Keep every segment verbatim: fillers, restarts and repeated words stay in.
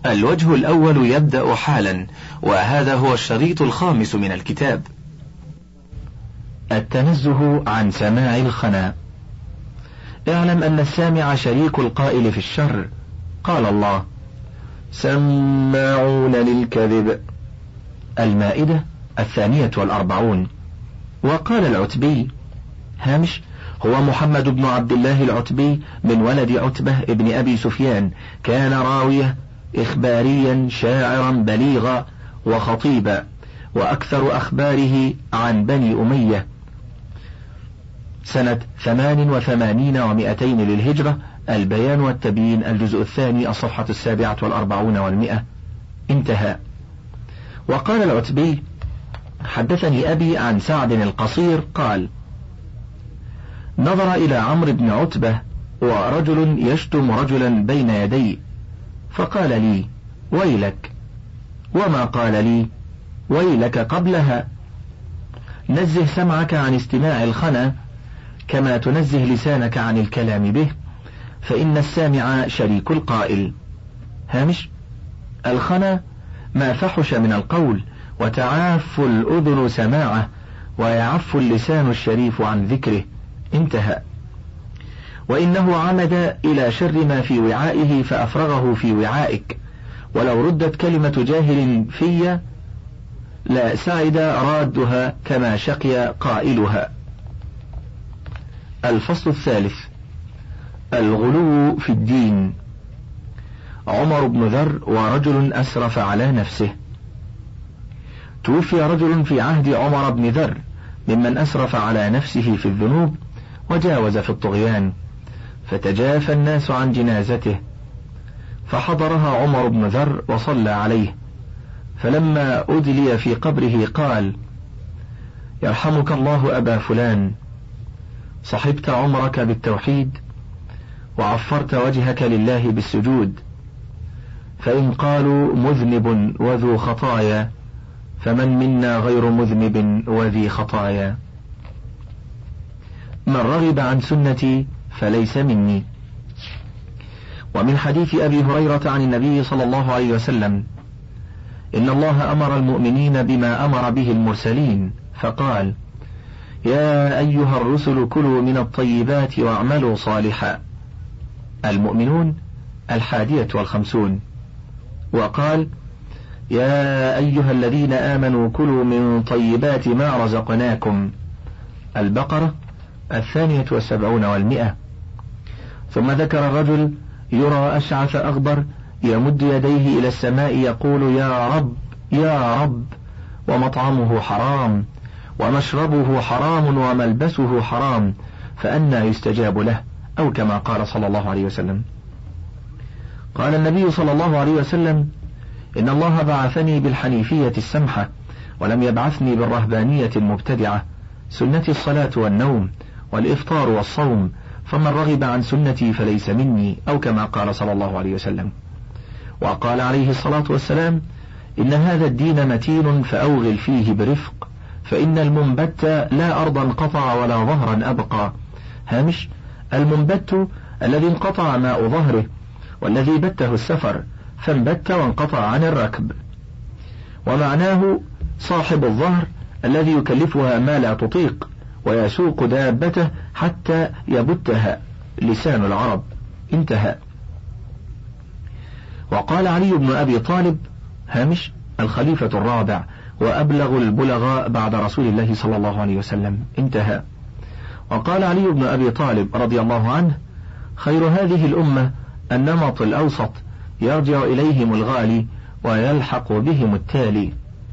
الوجه الأول يبدأ حالا، وهذا هو الشريط الخامس من الكتاب. التنزه عن سماع الخنا. اعلم أن السامع شريك القائل في الشر. قال الله: سماعون للكذب. المائدة الثانية والأربعون. وقال العتبي هامش: هو محمد بن عبد الله العتبي من ولد عتبة ابن أبي سفيان، كان راوية إخباريا شاعرا بليغا وخطيبا، وأكثر أخباره عن بني أمية. سنة ثمان وثمانين ومائتين للهجرة. البيان والتبيين الجزء الثاني الصفحة السابعة والأربعون والمئة. انتهى. وقال العتبي: حدثني أبي عن سعد القصير قال: نظر إلى عمرو بن عتبة ورجل يشتم رجلا بين يدي، فقال لي: ويلك. وما قال لي: ويلك قبلها. نزه سمعك عن استماع الخنا كما تنزه لسانك عن الكلام به، فإن السامع شريك القائل. هامش: الخنا ما فحش من القول، وتعاف الأذن سماعه، ويعف اللسان الشريف عن ذكره. انتهى. وإنه عمد إلى شر ما في وعائه فأفرغه في وعائك، ولو ردت كلمة جاهل في لا سعد رادها كما شقي قائلها. الفصل الثالث: الغلو في الدين. عمر بن ذر ورجل أسرف على نفسه. توفي رجل في عهد عمر بن ذر ممن أسرف على نفسه في الذنوب وجاوز في الطغيان، فتجافى الناس عن جنازته، فحضرها عمر بن ذر وصلى عليه، فلما أدلي في قبره قال: يرحمك الله أبا فلان، صحبت عمرك بالتوحيد وعفرت وجهك لله بالسجود، فإن قالوا مذنب وذو خطايا فمن منا غير مذنب وذي خطايا. من رغب عن سنتي فليس مني. ومن حديث أبي هريرة عن النبي صلى الله عليه وسلم: إن الله أمر المؤمنين بما أمر به المرسلين، فقال: يا أيها الرسل كلوا من الطيبات واعملوا صالحا. المؤمنون الحادية والخمسون. وقال: يا أيها الذين آمنوا كلوا من طيبات ما رزقناكم. البقرة الثانية والسبعون والمئة. ثم ذكر الرجل يرى أشعث أغبر يمد يديه إلى السماء يقول: يا رب يا رب، ومطعمه حرام ومشربه حرام وملبسه حرام، فأنى يستجاب له، أو كما قال صلى الله عليه وسلم. قال النبي صلى الله عليه وسلم: إن الله بعثني بالحنيفية السمحة، ولم يبعثني بالرهبانية المبتدعة، سنتي الصلاة والنوم والإفطار والصوم، فمن رغب عن سنتي فليس مني، أو كما قال صلى الله عليه وسلم. وقال عليه الصلاة والسلام: إن هذا الدين متين فأوغل فيه برفق، فإن المنبت لا أرضا قطع ولا ظهرا أبقى. هامش: المنبت الذي انقطع ماء ظهره، والذي بته السفر فانبت وانقطع عن الركب. ومعناه صاحب الظهر الذي يكلفها ما لا تطيق ويسوق دابته حتى يبتها، لسان العرب. انتهى. وقال علي بن أبي طالب: هامش: الخليفة الرابع وأبلغ البلغاء بعد رسول الله صلى الله عليه وسلم. انتهى. وقال علي بن أبي طالب رضي الله عنه: خير هذه الأمة النمط الأوسط، يرجع إليهم الغالي ويلحق بهم التالي.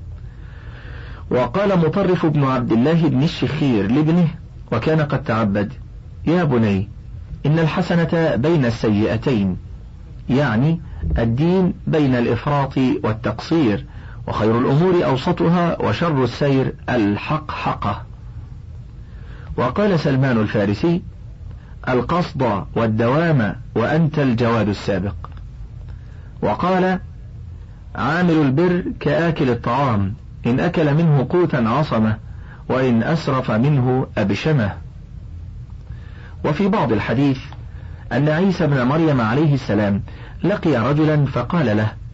وقال مطرف بن عبد الله بن الشخير لابنه وكان قد تعبد: يا بني، إن الحسنة بين السيئتين، يعني الدين بين الإفراط والتقصير، وخير الأمور أوسطها، وشر السير الحقحقة. وقال سلمان الفارسي: القصد والدوام وأنت الجواد السابق. وقال: عامل البر كآكل الطعام، إن أكل منه قوتا عصمه، وإن أسرف منه أبشمه. وفي بعض الحديث أن عيسى بن مريم عليه السلام لقي رجلا فقال له: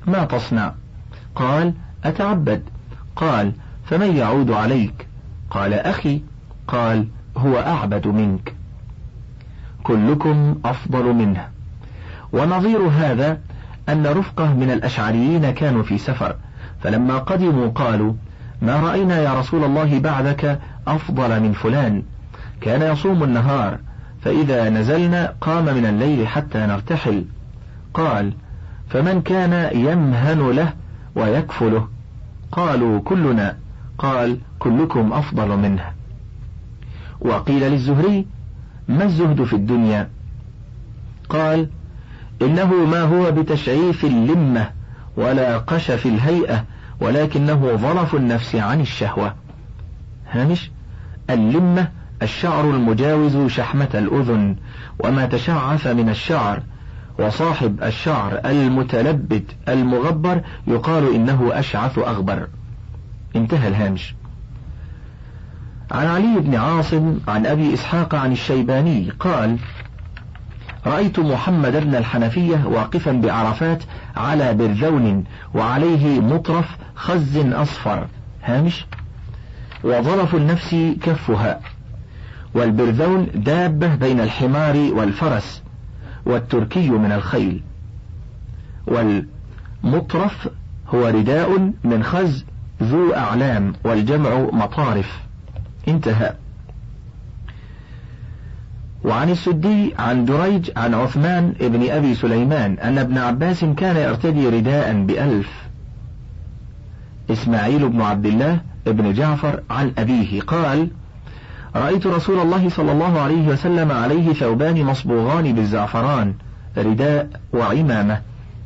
ما تصنع؟ قال: أتعبد. قال: فمن يعود عليك؟ قال: أخي. قال: هو أعبد منك. كلكم أفضل منه. ونظير هذا أن رفقة من الأشعريين كانوا في سفر، فلما قدموا قالوا: ما رأينا يا رسول الله بعدك أفضل من فلان، كان يصوم النهار، فإذا نزلنا قام من الليل حتى نرتحل. قال: فمن كان يمهن له ويكفله؟ قالوا: كلنا. قال: كلكم أفضل منه. وقيل للزهري: ما الزهد في الدنيا؟ قال: إنه ما هو بتشعيف اللمة ولا قشف الهيئة، ولكنه ظرف النفس عن الشهوة. هامش: اللمة الشعر المجاوز شحمة الأذن وما تشعث من الشعر، وصاحب الشعر المتلبد المغبر يقال إنه أشعث أغبر. انتهى الهامش. عن علي بن عاصم عن أبي إسحاق عن الشيباني قال: رأيت محمد بن الحنفية واقفا بعرفات على برذون وعليه مطرف خز أصفر. هامش: وظرف النفس كفها. والبرذون دابة بين الحمار والفرس، والتركي من الخيل. والمطرف هو رداء من خز ذو أعلام، والجمع مطارف. انتهى. وعن السدي عن دريج عن عثمان ابن أبي سليمان أن ابن عباس كان يرتدي رداء بألف. إسماعيل بن عبد الله ابن جعفر عن أبيه قال: رأيت رسول الله صلى الله عليه وسلم عليه ثوبان مصبوغان بالزعفران، رداء وعمامة.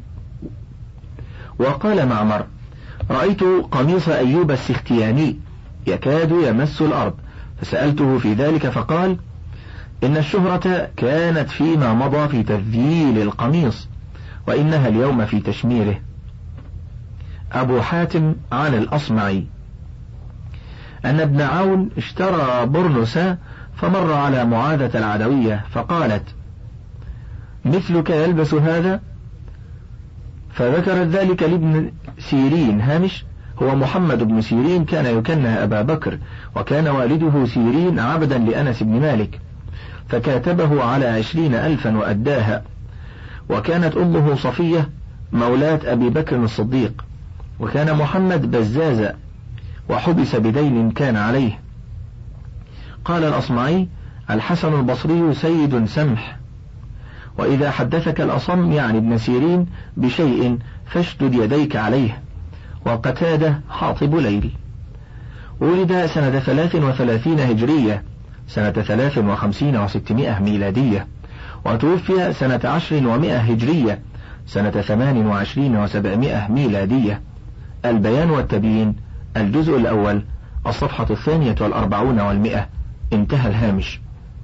وقال معمر: رأيت قميص أيوب السختياني يكاد يمس الأرض، فسألته في ذلك فقال: إن الشهرة كانت فيما مضى في تذييل القميص، وإنها اليوم في تشميره. أبو حاتم عن الأصمعي أن ابن عون اشترى برنسا فمر على معاذة العدوية فقالت: مثلك يلبس هذا؟ فذكرت ذلك لابن سيرين. هامش: هو محمد بن سيرين كان يكنى أبا بكر، وكان والده سيرين عبدا لأنس بن مالك، فكاتبه على عشرين ألفا وأداها. وكانت أمه صفية مولاة أبي بكر الصديق، وكان محمد بزازا وحبس بدين كان عليه. قال الأصمعي: الحسن البصري سيد سمح، وإذا حدثك الأصم يعني ابن سيرين بشيء فاشدد يديك عليه. وقتادة حاطب ليل. ولد سنة ثلاث وثلاثين هجرية، سنة ثلاث وخمسين وستمائة ميلادية، وتوفي سنة عشر ومائة هجرية، سنة ثمان وعشرين وسبعمائة ميلادية. البيان والتبيين، الجزء الأول، الصفحة الثانية والأربعون والمئة. انتهى الهامش.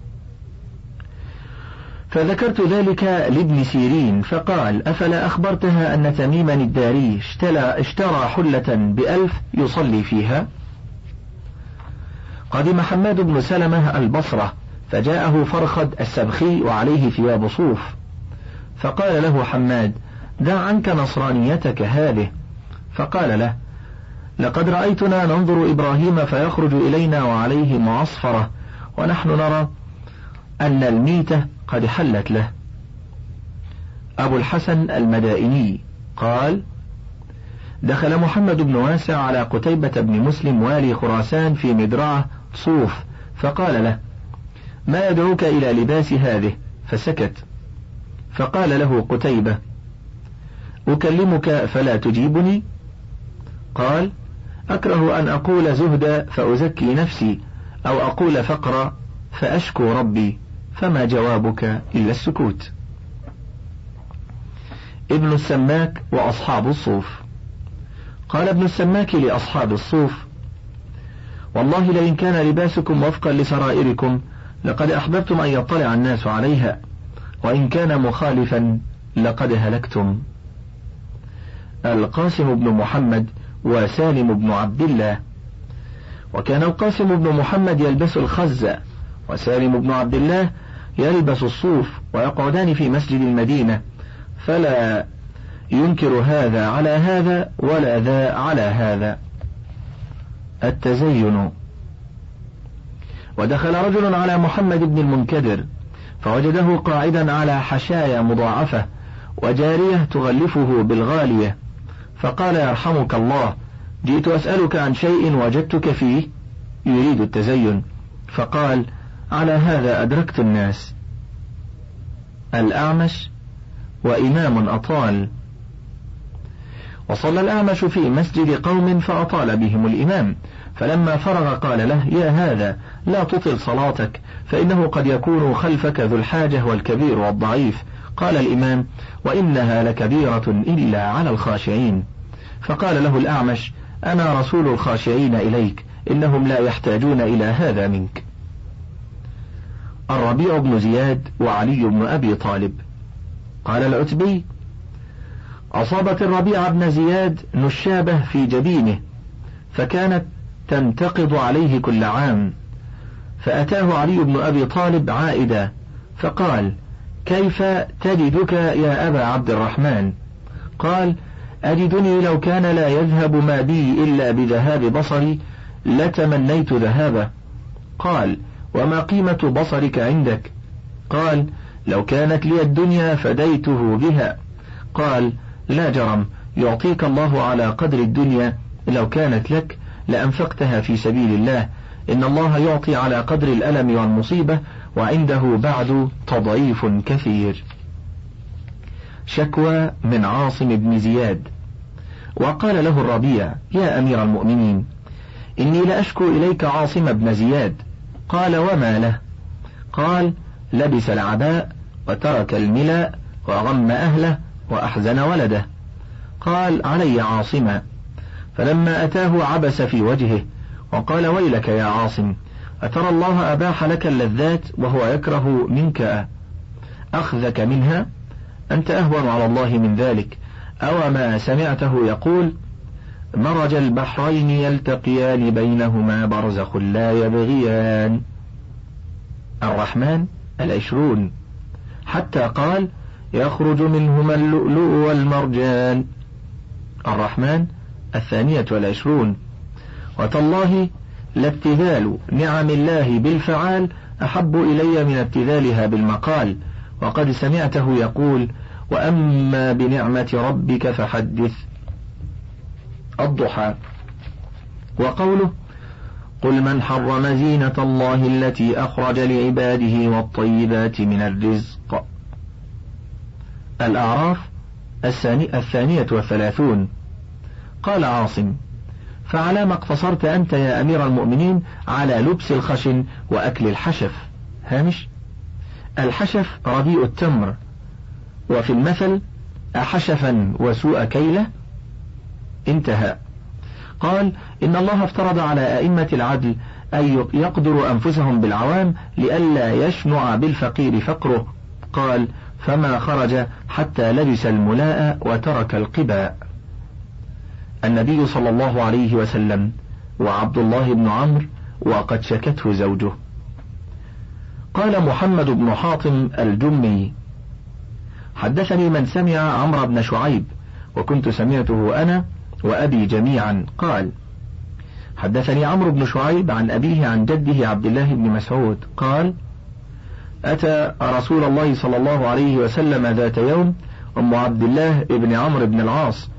فذكرت ذلك لابن سيرين فقال: أفلا أخبرتها أن تميما الداري اشترى حلة بألف يصلي فيها؟ قدم حماد بن سلمة البصرة فجاءه فرخد السبخي وعليه ثياب صوف، فقال له حماد: دع عنك نصرانيتك هذه. فقال له: لقد رأيتنا ننظر إبراهيم فيخرج إلينا وعليه معصفرة، ونحن نرى أن الميتة قد حلت له. أبو الحسن المدائني قال: دخل محمد بن واسع على قتيبة بن مسلم والي خراسان في مدرعة صوف، فقال له: ما يدعوك إلى لباس هذه؟ فسكت. فقال له قتيبة: أكلمك فلا تجيبني؟ قال: أكره أن أقول زهد فأزكي نفسي، أو أقول فقر فأشكو ربي، فما جوابك إلا السكوت. ابن السماك وأصحاب الصوف. قال ابن السماك لأصحاب الصوف: والله لئن كان لباسكم وفقا لسرائركم لقد أحببتم أن يطلع الناس عليها، وإن كان مخالفا لقد هلكتم. القاسم بن محمد وسالم بن عبد الله. وكان القاسم بن محمد يلبس الخز، وسالم بن عبد الله يلبس الصوف، ويقعدان في مسجد المدينة، فلا ينكر هذا على هذا ولا ذا على هذا. التزين. ودخل رجل على محمد بن المنكدر فوجده قاعدا على حشايا مضاعفة وجارية تغلفه بالغالية، فقال: يرحمك الله، جئت أسألك عن شيء وجدتك فيه، يريد التزين. فقال: على هذا أدركت الناس. الأعمش وإمام أطال. وصلى الأعمش في مسجد قوم فأطال بهم الإمام، فلما فرغ قال له: يا هذا، لا تطل صلاتك، فإنه قد يكون خلفك ذو الحاجة والكبير والضعيف. قال الإمام: وإنها لكبيرة إلا على الخاشعين. فقال له الأعمش: أنا رسول الخاشعين إليك، إنهم لا يحتاجون إلى هذا منك. الربيع بن زياد وعلي بن أبي طالب. قال العتبي: أصابت الربيع بن زياد نشابة في جبينه، فكانت تنتقض عليه كل عام، فأتاه علي بن أبي طالب عائدا فقال: كيف تجدك يا أبا عبد الرحمن؟ قال: أجدني لو كان لا يذهب ما بي إلا بذهاب بصري لتمنيت ذهابه. قال: وما قيمة بصرك عندك؟ قال: لو كانت لي الدنيا فديته بها. قال: لا جرم، يعطيك الله على قدر الدنيا، لو كانت لك لأنفقتها في سبيل الله، إن الله يعطي على قدر الألم والمصيبة، وعنده بعد تضعيف كثير. شكوى من عاصم بن زياد. وقال له الربيع: يا أمير المؤمنين، إني لأشكو إليك عاصم بن زياد. قال: وما له؟ قال: لبس العباء وترك الملاء وغم أهله وأحزن ولده. قال: علي عاصما. فلما أتاه عبس في وجهه وقال: ويلك يا عاصم، أترى الله أباح لك اللذات وهو يكره منك أخذك منها؟ أنت أهون على الله من ذلك. أو ما سمعته يقول: مرج البحرين يلتقيان بينهما برزخ لا يبغيان. الرحمن العشرون. حتى قال: يخرج منهما اللؤلؤ والمرجان. الرحمن الثانية والعشرون. وتالله لابتذال نعم الله بالفعال أحب إلي من ابتذالها بالمقال، وقد سمعته يقول: وأما بنعمة ربك فحدث. الضحى. وقوله: قل من حرم زينة الله التي أخرج لعباده والطيبات من الرزق. الأعراف الثانية والثلاثون. قال عاصم: فعلى ما اقتصرت أنت يا أمير المؤمنين على لبس الخشن وأكل الحشف؟ هامش: الحشف رديء التمر، وفي المثل: أحشفا وسوء كيلة. انتهى. قال: إن الله افترض على أئمة العدل أن يقدروا أنفسهم بالعوام لئلا يشنع بالفقير فقره. قال: فما خرج حتى لبس الملاء وترك القباء. النبي صلى الله عليه وسلم وعبد الله بن عمرو وقد شكته زوجه. قال محمد بن حاطم الجمي: حدثني من سمع عمرو بن شعيب، وكنت سمعته أنا وأبي جميعا. قال: حدثني عمرو بن شعيب عن أبيه عن جده عبد الله بن مسعود قال: أتى رسول الله صلى الله عليه وسلم ذات يوم أم عبد الله بن عمرو بن العاص،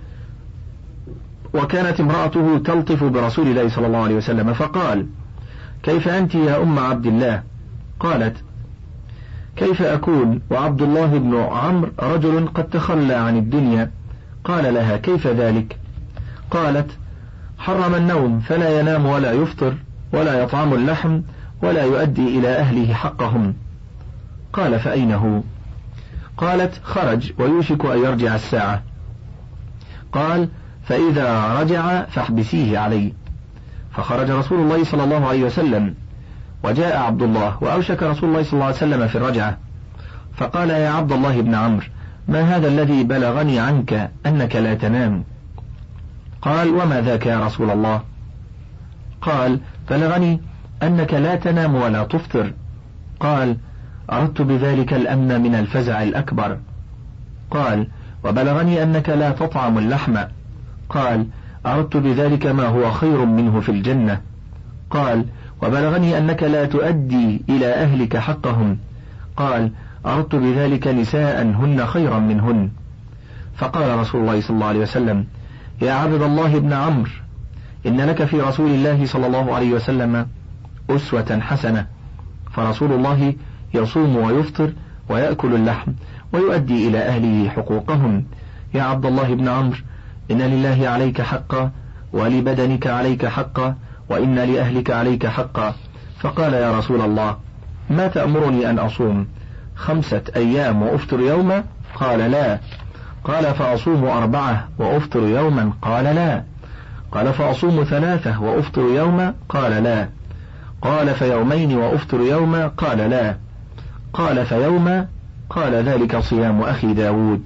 وكانت امرأته تلطف برسول الله صلى الله عليه وسلم، فقال: كيف أنت يا أم عبد الله؟ قالت: كيف أكون وعبد الله بن عمرو رجل قد تخلى عن الدنيا؟ قال لها: كيف ذلك؟ قالت: حرم النوم فلا ينام ولا يفطر ولا يطعم اللحم ولا يؤدي إلى أهله حقهم. قال: فأين هو؟ قالت: خرج ويوشك أن يرجع الساعة. قال: فإذا رجع فاحبسيه علي. فخرج رسول الله صلى الله عليه وسلم وجاء عبد الله، وأوشك رسول الله صلى الله عليه وسلم في الرجعة، فقال: يا عبد الله بن عمرو، ما هذا الذي بلغني عنك أنك لا تنام؟ قال: وما ذاك يا رسول الله؟ قال: بلغني أنك لا تنام ولا تفطر. قال: أردت بذلك الأمن من الفزع الأكبر. قال: وبلغني أنك لا تطعم اللحم. قال: أردت بذلك ما هو خير منه في الجنة. قال: وبلغني أنك لا تؤدي إلى أهلك حقهم. قال: أردت بذلك نساء هن خيرا منهن. فقال رسول الله صلى الله عليه وسلم: يا عبد الله بن عمرو، إن لك في رسول الله صلى الله عليه وسلم أسوة حسنة. فرسول الله يصوم ويفطر ويأكل اللحم ويؤدي إلى أهله حقوقهم. يا عبد الله بن عمرو، إن لله عليك حقا، ولبدنك عليك حقا، وإن لأهلك عليك حقا. فقال: يا رسول الله، ما تأمرني أن أصوم خمسة أيام وأفطر يوما؟ قال: لا. قال: فأصوم أربعة وأفطر يوما؟ قال: لا. قال: فأصوم ثلاثة وأفطر يوما؟ قال: لا. قال: فيومين وأفطر يوما؟ قال: لا. قال: فيوما؟ قال: ذلك صيام أخي داود.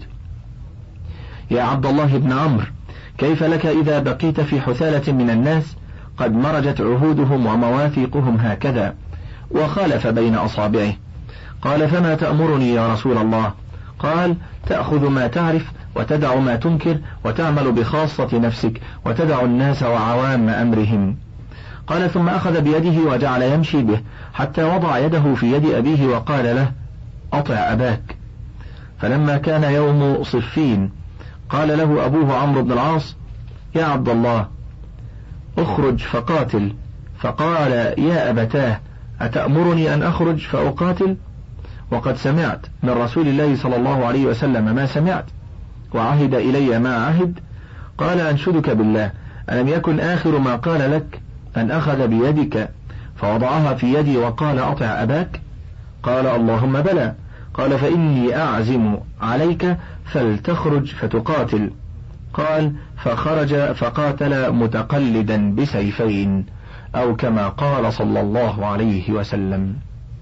يا عبد الله بن عمرو، كيف لك إذا بقيت في حثالة من الناس قد مرجت عهودهم ومواثيقهم هكذا، وخالف بين أصابعه؟ قال: فما تأمرني يا رسول الله؟ قال: تأخذ ما تعرف وتدع ما تنكر، وتعمل بخاصة نفسك وتدع الناس وعوام أمرهم. قال: ثم أخذ بيده وجعل يمشي به حتى وضع يده في يد أبيه وقال له: أطع أباك. فلما كان يوم صفين قال له أبوه عمرو بن العاص: يا عبد الله، اخرج فقاتل. فقال: يا أبتاه، أتأمرني أن أخرج فأقاتل؟ وقد سمعت من رسول الله صلى الله عليه وسلم ما سمعت، وعهد إلي ما عهد. قال: أنشدك بالله، ألم يكن آخر ما قال لك أن أخذ بيدك فوضعها في يدي وقال: أطع أباك؟ قال: اللهم بلى. قال: فإني أعزم عليك فلتخرج فتقاتل. قال: فخرج فقاتل متقلدا بسيفين، أو كما قال صلى الله عليه وسلم.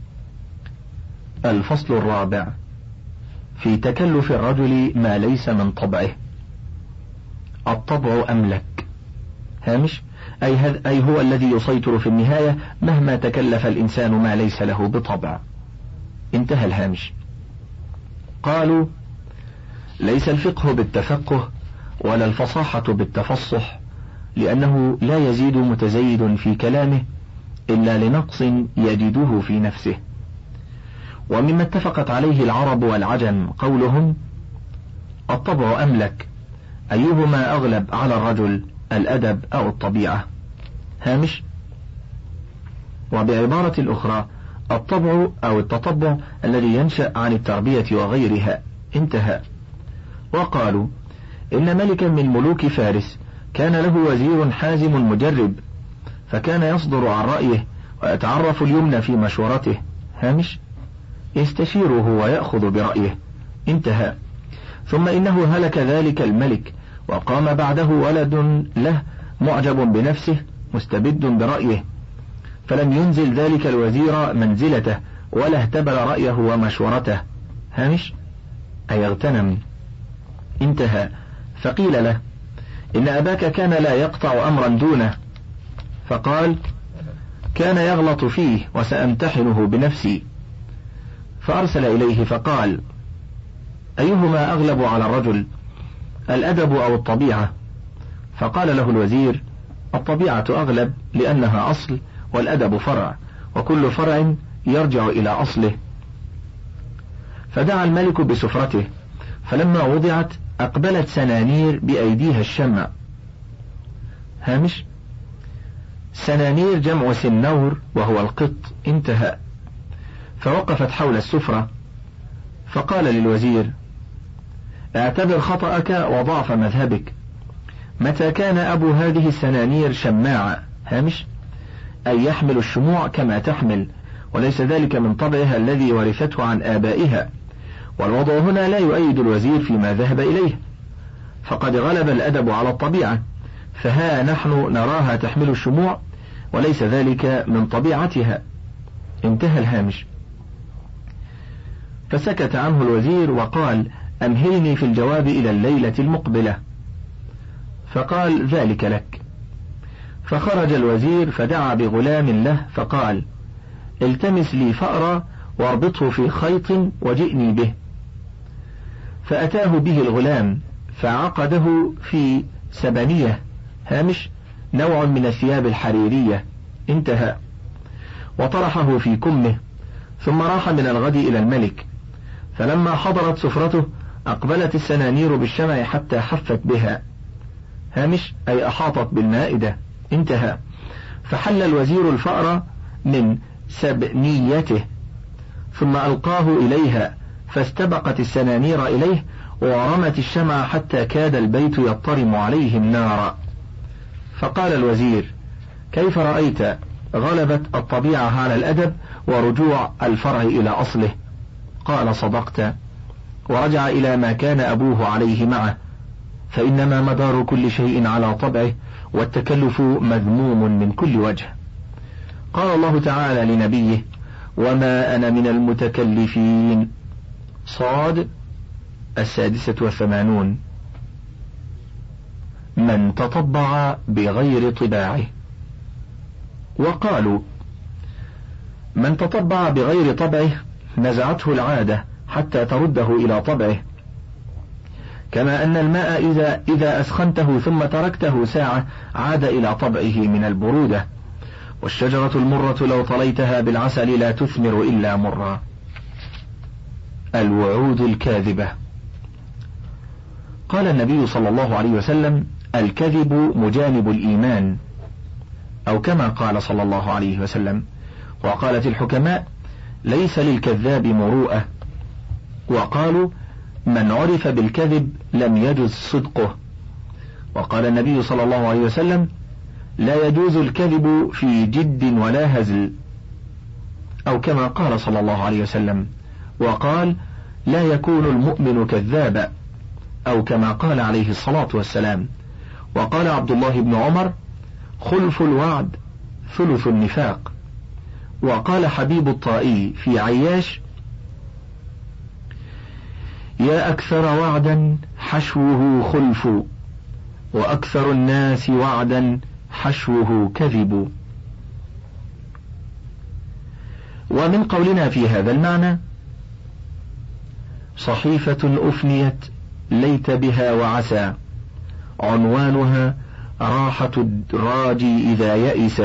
الفصل الرابع في تكلف الرجل ما ليس من طبعه. الطبع أملك. هامش: أي, أي هو الذي يسيطر في النهاية مهما تكلف الإنسان ما ليس له بطبع. انتهى الهامش. قالوا: ليس الفقه بالتفقه ولا الفصاحة بالتفصح، لأنه لا يزيد متزيد في كلامه إلا لنقص يجده في نفسه. ومما اتفقت عليه العرب والعجم قولهم: الطبع أملك، أيهما أغلب على الرجل، الأدب أو الطبيعة؟ هامش: وبعبارة أخرى، الطبع أو التطبع الذي ينشأ عن التربية وغيرها. انتهى. وقالوا: إن ملكا من ملوك فارس كان له وزير حازم مجرب، فكان يصدر عن رأيه ويتعرف اليمن في مشورته. هامش: يستشيره ويأخذ برأيه. انتهى. ثم إنه هلك ذلك الملك، وقام بعده ولد له معجب بنفسه مستبد برأيه، فلم ينزل ذلك الوزير منزلته ولا اهتبل رأيه ومشورته. هامش: أي اغتنم. انتهى. فقيل له: إن أباك كان لا يقطع أمرا دونه. فقال: كان يغلط فيه وسأمتحنه بنفسي. فأرسل إليه فقال: أيهما أغلب على الرجل، الأدب أو الطبيعة؟ فقال له الوزير: الطبيعة أغلب، لأنها أصل، والأدب فرع، وكل فرع يرجع إلى أصله. فدعا الملك بسفرته، فلما وضعت أقبلت سنانير بأيديها الشمع. هامش: سنانير جمع سنور وهو القط. انتهى. فوقفت حول السفرة، فقال للوزير: اعتبر خطأك وضعف مذهبك. متى كان أبو هذه السنانير شماعة؟ هامش: أي يحمل الشموع كما تحمل، وليس ذلك من طبعها الذي ورثته عن آبائها. والوضع هنا لا يؤيد الوزير فيما ذهب إليه، فقد غلب الأدب على الطبيعة، فها نحن نراها تحمل الشموع وليس ذلك من طبيعتها. انتهى الهامش. فسكت عنه الوزير وقال: أمهلني في الجواب إلى الليلة المقبلة. فقال: ذلك لك. فخرج الوزير فدعا بغلام له فقال: التمس لي فأرا واربطه في خيط وجئني به. فأتاه به الغلام فعقده في سبنية هامش نوع من الثياب الحريرية انتهى، وطرحه في كمه، ثم راح من الغد إلى الملك. فلما حضرت سفرته أقبلت السنانير بالشمع حتى حفت بها هامش أي أحاطت بالمائدة انتهى. فحل الوزير الفأر من سبنيته ثم ألقاه إليها، فاستبقت السنانير إليه ورمت الشمع حتى كاد البيت يضطرم عليهم نارا. فقال الوزير: كيف رأيت غلبت الطبيعة على الأدب ورجوع الفرع إلى أصله؟ قال: صدقت. ورجع إلى ما كان أبوه عليه معه، فإنما مدار كل شيء على طبعه، والتكلف مذموم من كل وجه. قال الله تعالى لنبيه: وما أنا من المتكلفين. صاد السادسة والثمانون. من تطبع بغير طباعه. وقالوا: من تطبع بغير طبعه نزعته العادة حتى ترده إلى طبعه، كما أن الماء إذا, إذا أسخنته ثم تركته ساعة عاد إلى طبعه من البرودة، والشجرة المرة لو طليتها بالعسل لا تثمر إلا مرا. الوعود الكاذبة. قال النبي صلى الله عليه وسلم: الكذب مجانب الإيمان، أو كما قال صلى الله عليه وسلم. وقالت الحكماء: ليس للكذاب مروءة. وقالوا: من عرف بالكذب لم يجز صدقه. وقال النبي صلى الله عليه وسلم: لا يجوز الكذب في جد ولا هزل، أو كما قال صلى الله عليه وسلم. وقال: لا يكون المؤمن كذابا، أو كما قال عليه الصلاة والسلام. وقال عبد الله بن عمر: خلف الوعد ثلث النفاق. وقال حبيب الطائي في عياش: يا أكثر وعدا حشوه خلف، وأكثر الناس وعدا حشوه كذب. ومن قولنا في هذا المعنى: صحيفة أفنيت ليت بها وعسى، عنوانها راحة الراجي إذا يئس،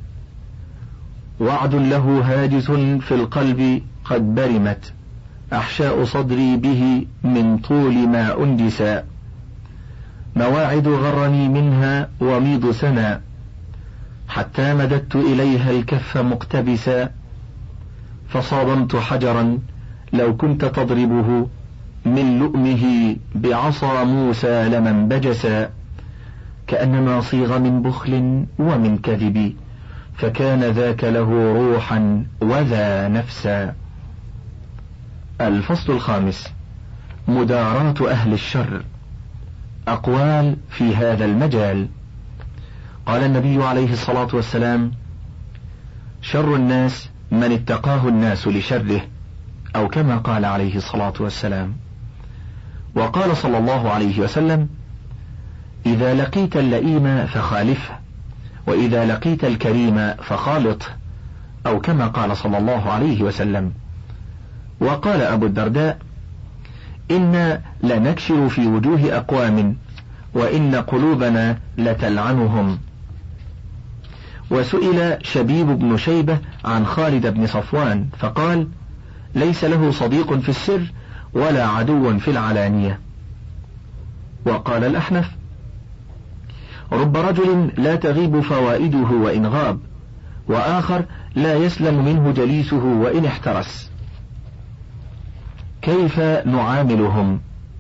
وعد له هاجس في القلب قد برمت، أحشاء صدري به من طول ما أنجسا، مواعد غرني منها وميض سنا، حتى مددت إليها الكف مقتبسا، فصادمت حجرا لو كنت تضربه من لؤمه بعصا موسى لمن بجسا، كأنما صيغ من بخل ومن كذب، فكان ذاك له روحا وذا نفسا. الفصل الخامس: مداراة أهل الشر. أقوال في هذا المجال. قال النبي عليه الصلاة والسلام: شر الناس من اتقاه الناس لشره، أو كما قال عليه الصلاة والسلام. وقال صلى الله عليه وسلم: إذا لقيت اللئيم فخالفه، وإذا لقيت الكريم فخالطه، أو كما قال صلى الله عليه وسلم. وقال أبو الدرداء: إنا لنكشر في وجوه أقوام وإن قلوبنا لتلعنهم. وسئل شبيب بن شيبة عن خالد بن صفوان فقال: ليس له صديق في السر ولا عدو في العلانية. وقال الأحنف: رب رجل لا تغيب فوائده وإن غاب، وآخر لا يسلم منه جليسه وإن احترس. كيف نعاملهم؟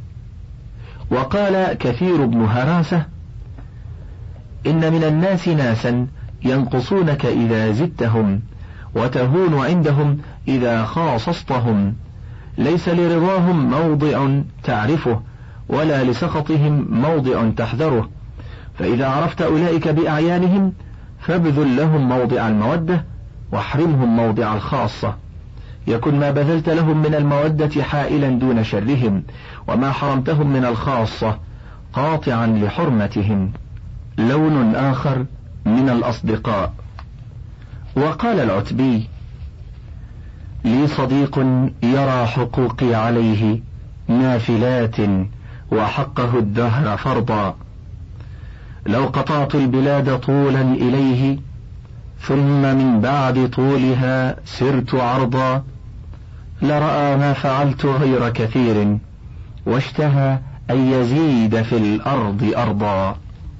وقال كثير بن هراسة: إن من الناس ناسا ينقصونك إذا زدتهم، وتهون عندهم إذا خاصصتهم، ليس لرضاهم موضع تعرفه، ولا لسخطهم موضع تحذره، فإذا عرفت أولئك بأعيانهم فابذل لهم موضع المودة، واحرمهم موضع الخاصة، يكن ما بذلت لهم من المودة حائلا دون شرهم، وما حرمتهم من الخاصة قاطعا لحرمتهم. لون آخر من الأصدقاء. وقال العتبي: لي صديق يرى حقوقي عليه نافلات وحقه الدهر فرضا. لو قطعت البلاد طولا إليه ثم من بعد طولها سرت عرضا لرأى ما فعلت غير كثير واشتهى أن يزيد في الأرض أرضا.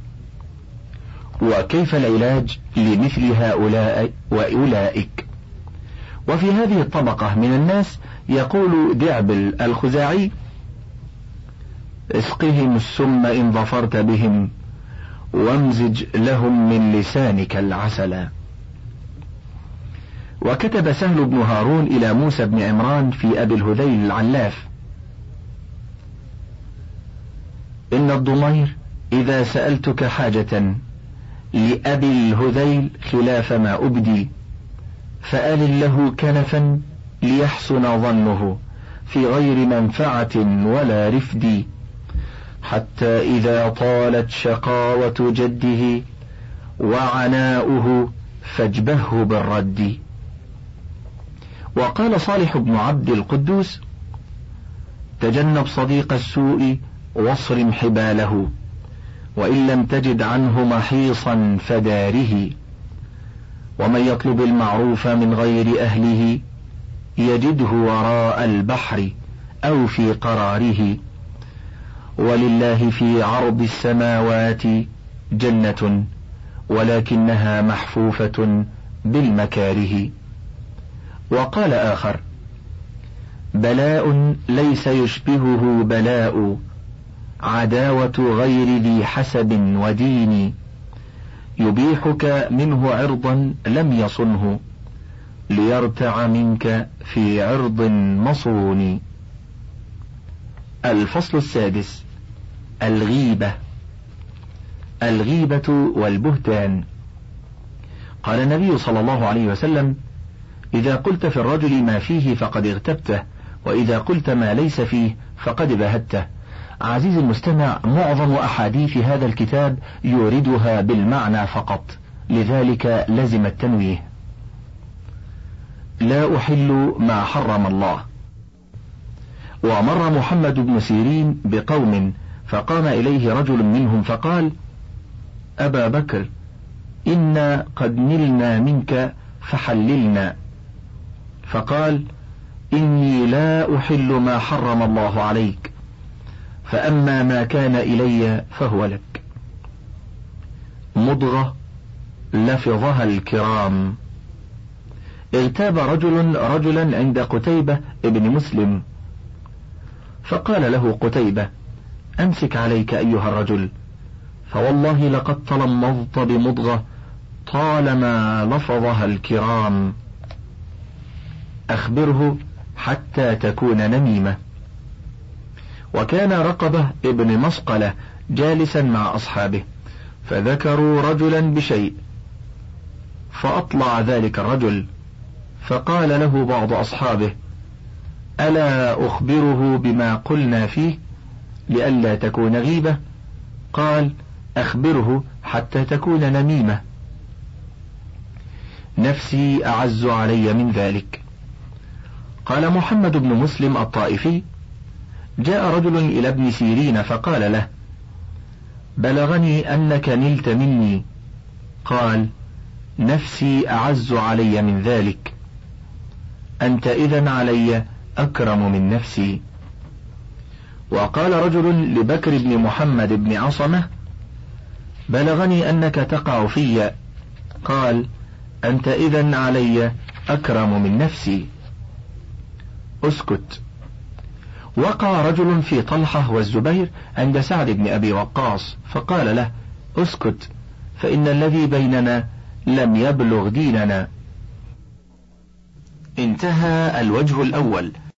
وكيف العلاج لمثل هؤلاء وأولئك؟ وفي هذه الطبقة من الناس يقول دعبل الخزاعي: اسقهم السم إن ظفرت بهم وامزج لهم من لسانك العسل. وكتب سهل بن هارون إلى موسى بن عمران في أبي الهذيل العلاف: إن الضمير إذا سألتك حاجة لأبي الهذيل خلاف ما أبدي فآل له كنفا ليحسن ظنه في غير منفعة ولا رفد، حتى إذا طالت شقاوة جده وعناؤه فاجبه بالرد. وقال صالح بن عبد القدوس: تجنب صديق السوء واصرم حباله، وإن لم تجد عنه محيصا فداره، ومن يطلب المعروف من غير أهله يجده وراء البحر أو في قراره، ولله في عرض السماوات جنة ولكنها محفوفة بالمكاره. وقال آخر: بلاء ليس يشبهه بلاء عداوة غير ذي حسب ودين، يبيحك منه عرضا لم يصنه ليرتع منك في عرض مصون. الفصل السادس: الغيبة. الغيبة والبهتان. قال النبي صلى الله عليه وسلم: إذا قلت في الرجل ما فيه فقد اغتبته، وإذا قلت ما ليس فيه فقد بهته. عزيزي المستمع، معظم أحاديث هذا الكتاب يوردها بالمعنى فقط، لذلك لزم التنويه. لا أحل ما حرم الله. ومر محمد بن سيرين بقوم فقام إليه رجل منهم فقال: أبا بكر، إنا قد نلنا منك فحللنا. فقال: إني لا أحل ما حرم الله عليك، فأما ما كان إلي فهو لك. مضغة لفظها الكرام. اغتاب رجل رجلا عند قتيبة ابن مسلم، فقال له قتيبة: أمسك عليك أيها الرجل، فوالله لقد تلمضت بمضغة طالما لفظها الكرام، أخبره حتى تكون نميمة. وكان رقبة ابن مسقلة جالسا مع أصحابه فذكروا رجلا بشيء، فأطلع ذلك الرجل، فقال له بعض أصحابه: ألا أخبره بما قلنا فيه لئلا تكون غيبة؟ قال: أخبره حتى تكون نميمة. نفسي أعز علي من ذلك. قال محمد بن مسلم الطائفي: جاء رجل إلى ابن سيرين فقال له: بلغني أنك نلت مني. قال: نفسي أعز علي من ذلك، أنت إذن علي أكرم من نفسي. وقال رجل لبكر بن محمد بن عصمة: بلغني أنك تقع في. قال: أنت إذن علي أكرم من نفسي. اسكت. وقع رجل في طلحة والزبير عند سعد بن أبي وقاص فقال له: اسكت، فإن الذي بيننا لم يبلغ ديننا. انتهى الوجه الأول.